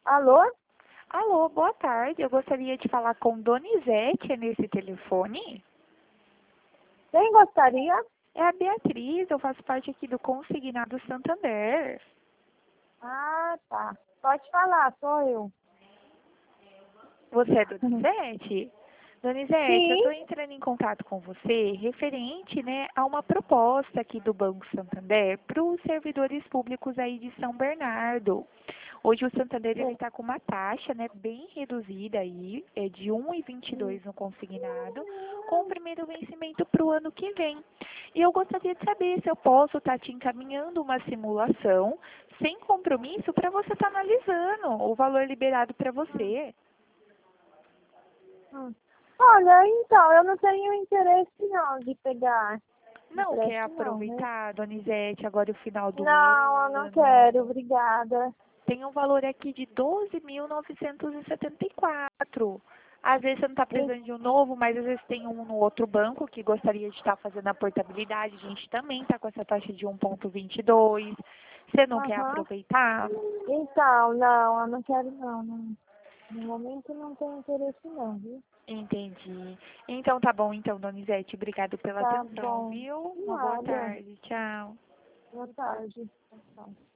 Alô? Alô, boa tarde. Eu gostaria de falar com Donizete nesse telefone. Quem gostaria? É a Beatriz, eu faço parte aqui do Consignado Santander. Ah, tá. Pode falar, sou eu. Você é Donizete? Donizete, eu Sim. estou entrando em contato com você referente, né, a uma proposta aqui do Banco Santander para os servidores públicos aí de São Bernardo. Hoje o Santander ele está com uma taxa, né, bem reduzida aí, é de 1,22 no consignado, com o primeiro vencimento para o ano que vem. E eu gostaria de saber se eu posso estar te encaminhando uma simulação sem compromisso para você estar analisando o valor liberado para você. Hum. Olha, então, eu não tenho interesse não de pegar Não quer empréstimo não, né? aproveitar, Donizete, agora o final do Não, eu não ano? quero, obrigada. Tem um valor aqui de 12.974. Às vezes você não está E- precisando de um novo, mas às vezes tem um no outro banco que gostaria de estar fazendo a portabilidade. A gente também está com essa taxa de 1,22. Você não quer Aham. aproveitar? Então, não, eu não quero não. No momento eu não tenho interesse não, viu? Entendi. Então tá bom, então, Donizete. Obrigado pela Tá atenção, bom. viu? Uma boa Nada. tarde. Tchau. Boa tarde. Tchau.